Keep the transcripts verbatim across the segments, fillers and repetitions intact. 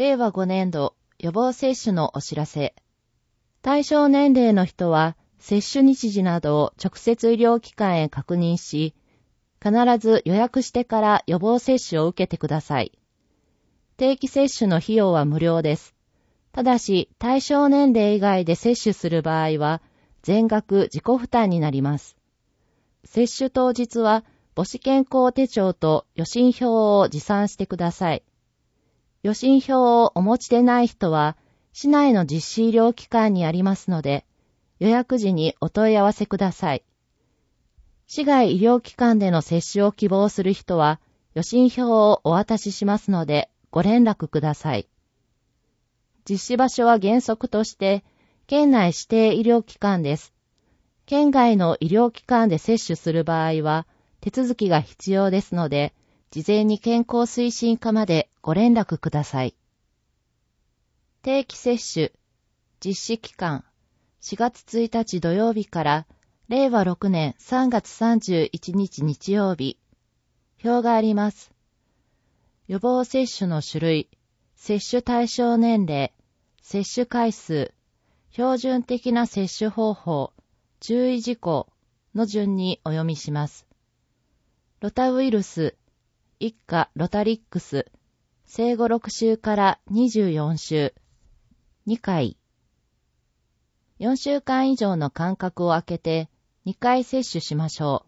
れいわごねんど予防接種のお知らせ。対象年齢の人は接種日時などを直接医療機関へ確認し、必ず予約してから予防接種を受けてください。定期接種の費用は無料です。ただし、対象年齢以外で接種する場合は、全額自己負担になります。接種当日は、母子健康手帳と予診票を持参してください。予診票をお持ちでない人は、市内の実施医療機関にありますので、予約時にお問い合わせください。市外医療機関での接種を希望する人は、予診票をお渡ししますので、ご連絡ください。実施場所は原則として、県内指定医療機関です。県外の医療機関で接種する場合は、手続きが必要ですので、事前に健康推進課までご連絡ください。定期接種、実施期間、しがつついたち土曜日から、れいわろくねんさんがつさんじゅういちにち日曜日。表があります。予防接種の種類、接種対象年齢、接種回数、標準的な接種方法、注意事項の順にお読みします。ロタウイルス、一家ロタリックス、生後ろくしゅうからにじゅうよんしゅう、にかい。よんしゅうかん以上の間隔を空けてにかい接種しましょ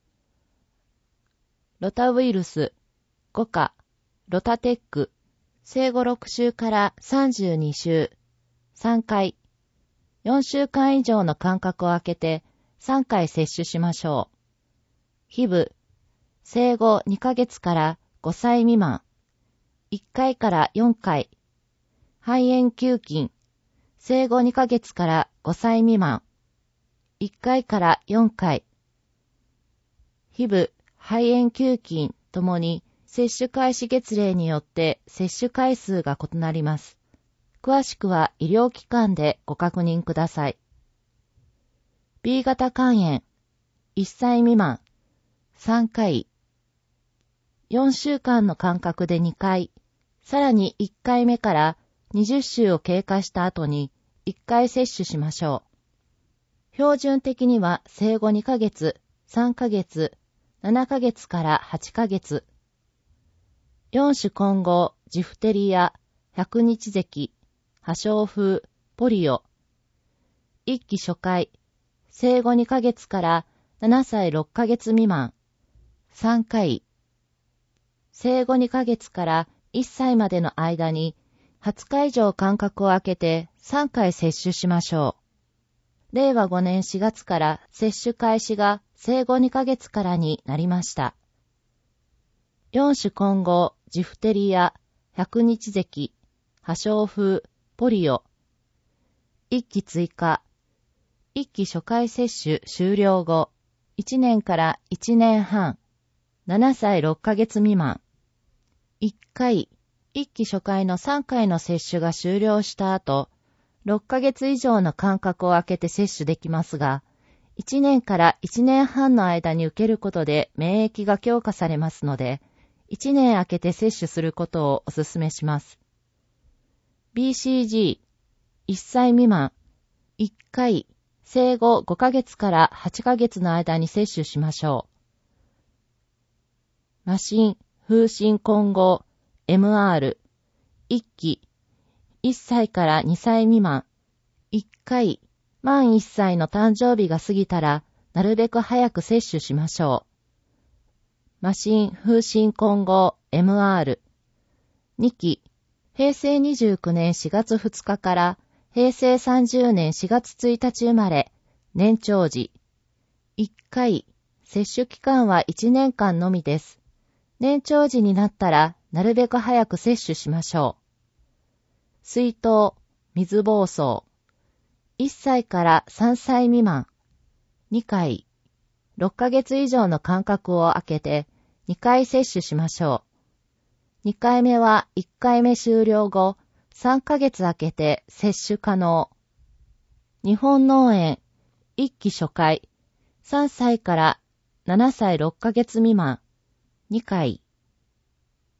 う。ロタウイルス、ごか、ロタテック、生後ろくしゅうからさんじゅうにしゅう、さんかい。よんしゅうかん以上の間隔を空けてさんかい接種しましょう。ヒブ、生後にかげつからごさい未満、いっかいからよんかい。肺炎球菌、生後にかげつからごさい未満、いっかいからよんかい。ヒブ、肺炎球菌ともに接種開始月齢によって接種回数が異なります。詳しくは医療機関でご確認ください。B 型肝炎、いっさい未満、さんかい。よんしゅうかんの間隔でにかい、さらにいっかいめからにじゅっしゅうを経過した後にいっかい接種しましょう。標準的には生後にかげつ、さんかげつ、ななかげつからはちかげつ。よん種混合、ジフテリア、百日咳、破傷風、ポリオ。いっき初回、生後にかげつからななさいろっかげつ未満、さんかい。生後にかげつからいっさいまでの間にはつか以上間隔を空けてさんかい接種しましょう。れいわごねんしがつから接種開始が生後にかげつからになりました。よん種混合、ジフテリア、百日咳、破傷風、ポリオ。いっき追加。いっき初回接種終了後、いちねんからいちねんはん、ななさいろっかげつ未満。いっかい、いっき初回のさんかいの接種が終了した後、ろっかげつ以上の間隔を空けて接種できますが、いちねんからいちねんはんの間に受けることで免疫が強化されますので、いちねん空けて接種することをお勧めします。ビーシージー、いっさい未満、いっかい、生後ごかげつからはちかげつの間に接種しましょう。麻疹、風疹混合、エムアール、いっき、いっさいからにさい未満、いっかい、満いっさいの誕生日が過ぎたら、なるべく早く接種しましょう。麻疹、風疹混合、エムアール、にき、へいせいにじゅうきゅうねんしがつふつかからへいせいさんじゅうねんしがつついたち生まれ、年長児、いっかい、接種期間はいちねんかんのみです。年長児になったら、なるべく早く接種しましょう。水痘、水疱瘡。いっさいからさんさい未満。にかい。ろっかげつ以上の間隔を空けてにかい接種しましょう。にかいめはいっかいめ終了後、さんかげつ空けて接種可能。日本脳炎、いっき初回。さんさいからななさいろっかげつ未満。にかい。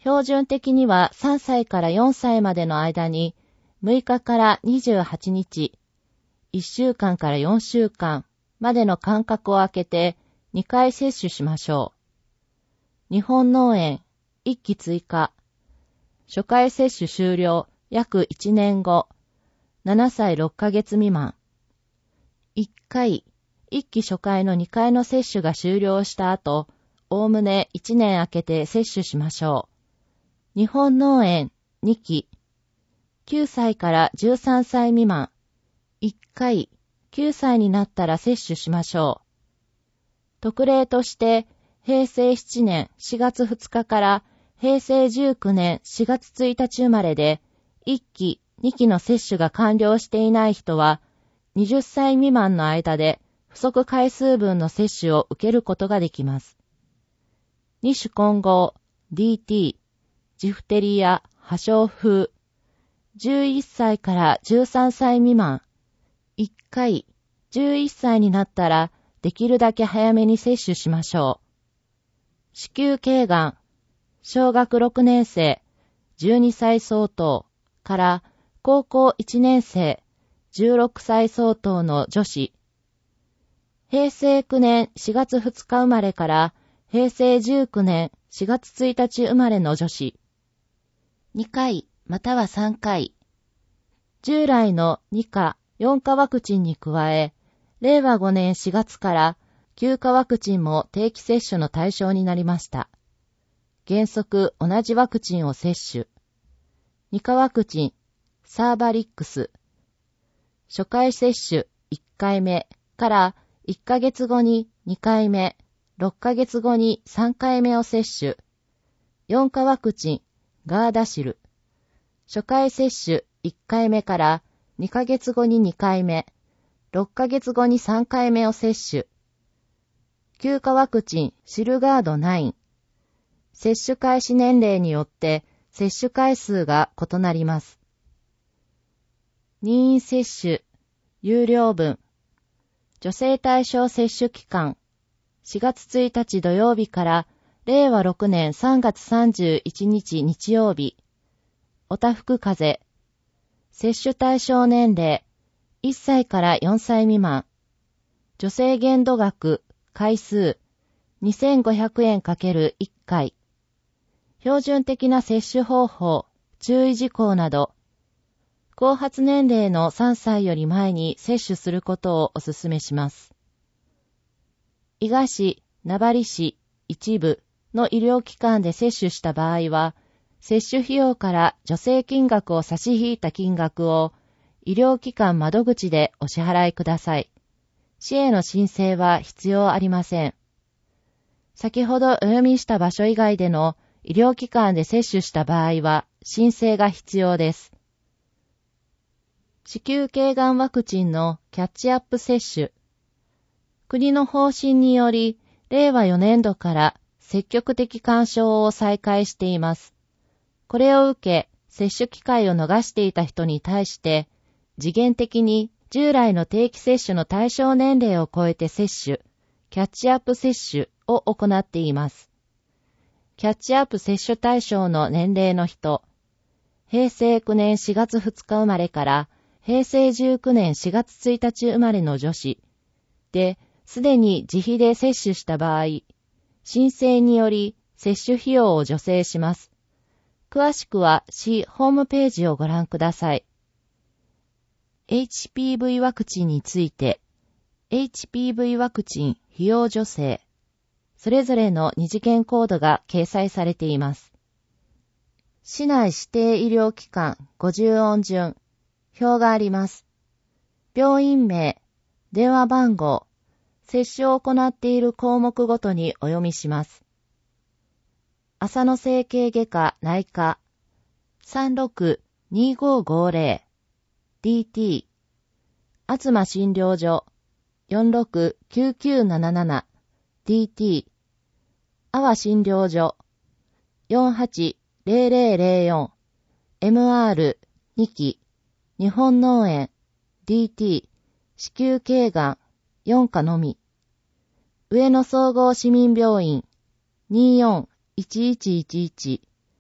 標準的にはさんさいからよんさいまでの間にむいかからにじゅうはちにち、いっしゅうかんからよんしゅうかんまでの間隔を空けてにかい接種しましょう。日本脳炎いっき追加。初回接種終了約いちねんご、ななさいろっかげつ未満。いっかい、いっき初回のにかいの接種が終了した後、おおむねいちねん空けて接種しましょう。日本脳炎にき。きゅうさいからじゅうさんさい未満。いっかい、きゅうさいになったら接種しましょう。特例として、へいせいななねんしがつふつかからへいせいじゅうきゅうねんしがつついたち生まれで、いっき、にきの接種が完了していない人は、はたち未満の間で不足回数分の接種を受けることができます。二種混合、ディーティー、ジフテリア、破傷風、じゅういっさいからじゅうさんさい未満、いっかい、じゅういっさいになったらできるだけ早めに接種しましょう。子宮頸がん、小学ろくねんせい、じゅうにさい相当から高校いちねんせい、じゅうろくさい相当の女子。へいせいきゅうねんしがつふつか生まれからへいせいじゅうきゅうねんしがつついたち生まれの女子。にかいまたはさんかい。従来のにか、よんかワクチンに加え、れいわごねんしがつからきゅうかワクチンも定期接種の対象になりました。原則同じワクチンを接種。にかワクチン、サーバリックス。初回接種いっかいめからいっかげつごににかいめ、ろっかげつごにさんかいめを接種。よんかワクチン、ガーダシル。初回接種いっかいめからにかげつごににかいめ、ろっかげつごにさんかいめを接種。きゅうかワクチン、シルガードナイン。接種開始年齢によって接種回数が異なります。任意接種、有料分。女性対象接種期間、しがつついたち土曜日かられいわろくねんさんがつさんじゅういちにち日曜日。おたふく風邪。接種対象年齢、いっさいからよんさい未満。助成限度額、回数、にせんごひゃくえん ×いっかい。標準的な接種方法、注意事項など、後発年齢のさんさいより前に接種することをお勧めします。伊賀市、名張市、一部の医療機関で接種した場合は、接種費用から助成金額を差し引いた金額を医療機関窓口でお支払いください。市への申請は必要ありません。先ほどお読みした場所以外での医療機関で接種した場合は申請が必要です。子宮頸がんワクチンのキャッチアップ接種。国の方針により、れいわよねんどから積極的勧奨を再開しています。これを受け、接種機会を逃していた人に対して、時限的に従来の定期接種の対象年齢を超えて接種、キャッチアップ接種を行っています。キャッチアップ接種対象の年齢の人、へいせいきゅうねんしがつふつか生まれからへいせいじゅうきゅうねんしがつついたち生まれの女子で、すでに自費で接種した場合、申請により接種費用を助成します。詳しくは市ホームページをご覧ください。エイチピーブイ ワクチンについて、エイチピーブイ ワクチン費用助成、それぞれの二次元コードが掲載されています。市内指定医療機関ごじゅうおん順、表があります。病院名、電話番号、接種を行っている項目ごとにお読みします。浅野整形外科内科 さんろくにごごぜろ ディーティー 東診療所 よんろくきゅうきゅうなななな ディーティー 阿波診療所 よんはちぜろぜろぜろよん エムアールに 期日本脳炎 ディーティー 子宮頸がんよんかのみ上野総合市民病院にーよんいちいちいちいち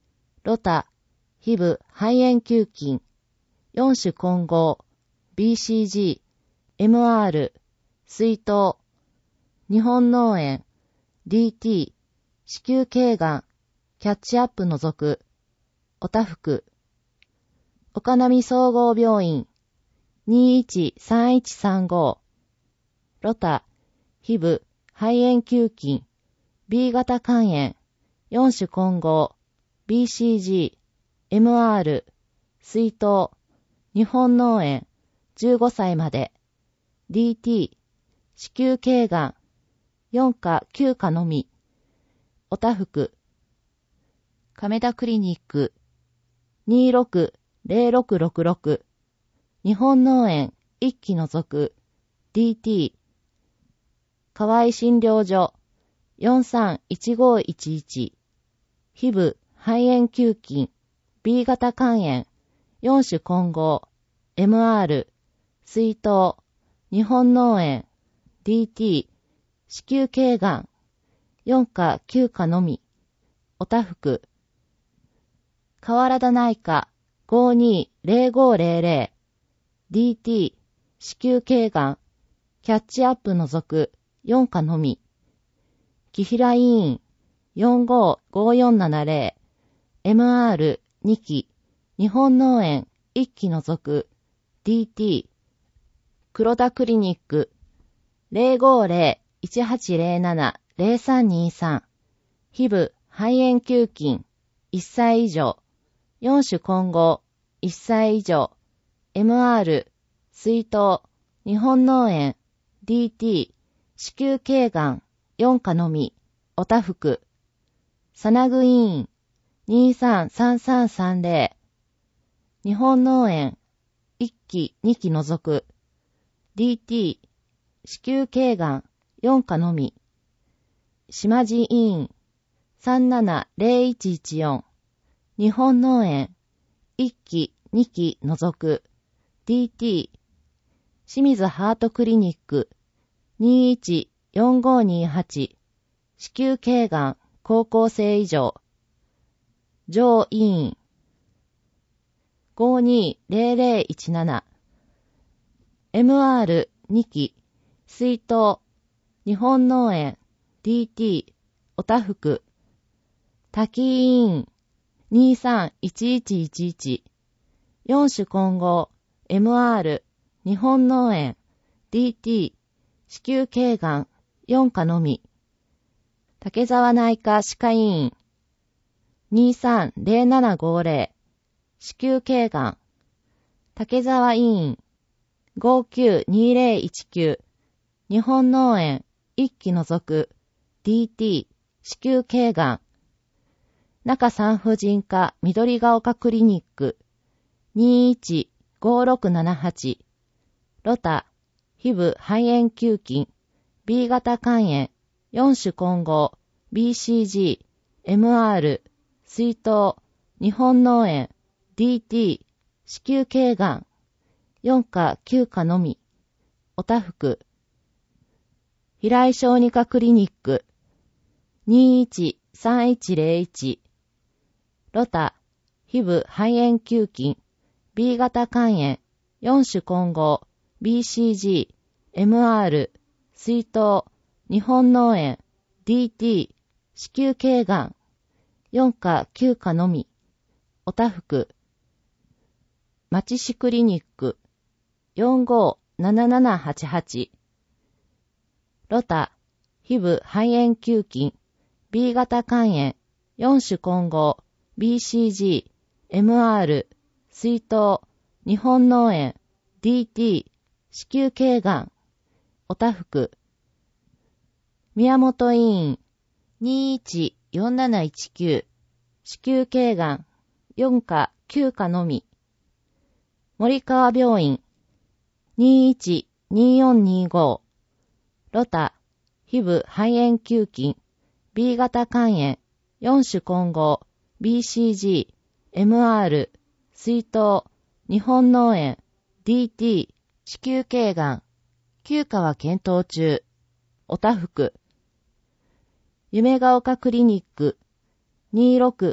ロタ、皮膚肺炎球菌、よん種混合、ビーシージー、エムアール、水筒、日本脳炎、ディーティー、子宮頸がん、キャッチアップ除く、おたふく、岡波総合病院、にいちさんいちさんご、ロタ、皮膚肺炎球菌、B 型肝炎、よん種混合、ビーシージー、エムアール、水筒、日本脳炎、じゅうごさいまで、ディーティー、子宮頸がん、よんかきゅうかのみ、おたふく、亀田クリニック、にろくゼロろくろくろく、日本脳炎、いっき除く、ディーティー、河合診療所、よんさんいちごいちいち、皮膚肺炎球菌、B 型肝炎、よん種混合、エムアール、水筒、日本脳炎、ディーティー、子宮頸がん、よんかきゅうかのみ、おたふく、河原田内科、ごにゼロごゼロゼロ、ディーティー、子宮頸がん、キャッチアップ除く、よんかのみ、木平医院、よんごごよんななゼロ、エムアールにき、日本脳炎いっき除く、ディーティー、黒田クリニック、ゼロごゼロいちはちゼロななゼロさんにさん、皮膚肺炎球菌、いっさい以上、よん種混合、いっさい以上、エムアール、水筒、日本脳炎、ディーティー、子宮頸がん、よんかのみ、おたふく、さなぐ医院、にさんさんさんさんゼロ、日本脳炎、いっきにき除く、ディーティー、子宮頸がん、よんかのみ、島地医院、さんななゼロいちいちよん、日本脳炎、いっきにき除く、ディーティー、清水ハートクリニック、にいちよんごにはち、子宮頸がん、高校生以上、上医院、ごにゼロゼロいちなな、エムアールにき、水筒、日本脳炎、ディーティー、おたふく、滝医院、にさんいちいちいちいち、よん種混合、エムアール、日本脳炎、ディーティー、子宮頸がん、よんかのみ、竹沢内科歯科医院、にさんゼロななごゼロ、子宮頸がん、竹沢医院、ごきゅうにゼロいちきゅう、日本脳炎、いっき除く、ディーティー、子宮頸がん、中産婦人科緑が丘クリニック、にいちごろくななはち、ロタ、皮膚肺炎球菌、B 型肝炎、よん種混合、ビーシージー、エムアール、水筒、日本脳炎、ディーティー、子宮頸がん、よんかきゅうかのみ、おたふく、平井小児科クリニック、にいちさんいちゼロいち、ロタ、皮膚肺炎球菌、B 型肝炎、よん種混合、ビーシージー、エムアール、水筒、日本脳炎、ディーティー、子宮頸がん、よんかきゅうかのみ、おたふく、町市クリニック、よんごななななはちはち、ロタ、皮膚肺炎球菌、B 型肝炎、よん種混合、ビーシージー、エムアール、水筒、日本脳炎、ディーティー、子宮頸がん、おたふく、宮本医院、にいちよんなないちきゅう、子宮頸がん、よんかきゅうかのみ、森川病院、にいちによんにご、ロタ、皮膚肺炎球菌、B 型肝炎、よん種混合、ビーシージー、エムアール、水筒、日本脳炎、ディーティー、子宮頸がん、休暇は検討中、おたふく、夢が丘クリニック、にろく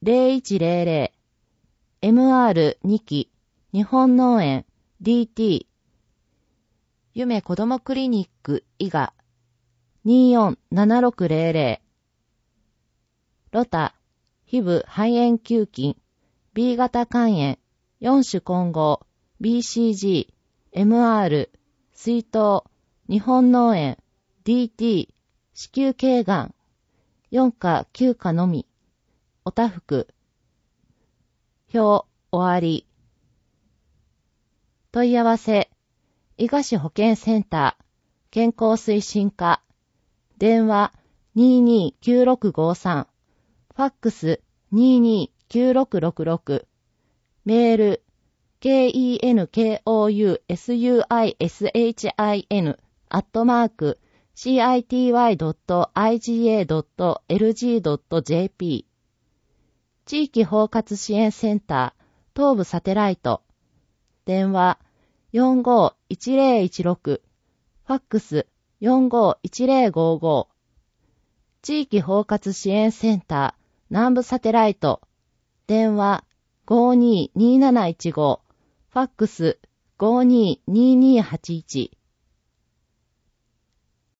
ゼロいちゼロゼロ エムアールに 期日本脳炎 ディーティー 夢子どもクリニック伊賀にーよんななろくゼロゼロロタ皮膚肺炎球菌 B 型肝炎よん種混合 ビーシージー、エムアール、水筒、日本脳炎、ディーティー、子宮頸がん、よんかきゅうかのみ、おたふく、表、終わり。問い合わせ、伊賀市保健センター、健康推進課、電話 にーにーきゅうろくごさん、ファックス にーにーきゅうろくろくろく、メール、ケーイーエヌケーオーユーエスユーアイエスエイチアイエヌ アットマーク シーアイティーワイドットアイジーエードットエルジードットジェーピー 地域包括支援センター東部サテライト電話 よんごーいちゼロいちろく ファックス よんごーいちゼロごご 地域包括支援センター南部サテライト電話 ごーにーにーなないちごファックス ごーにーにーにーはちいち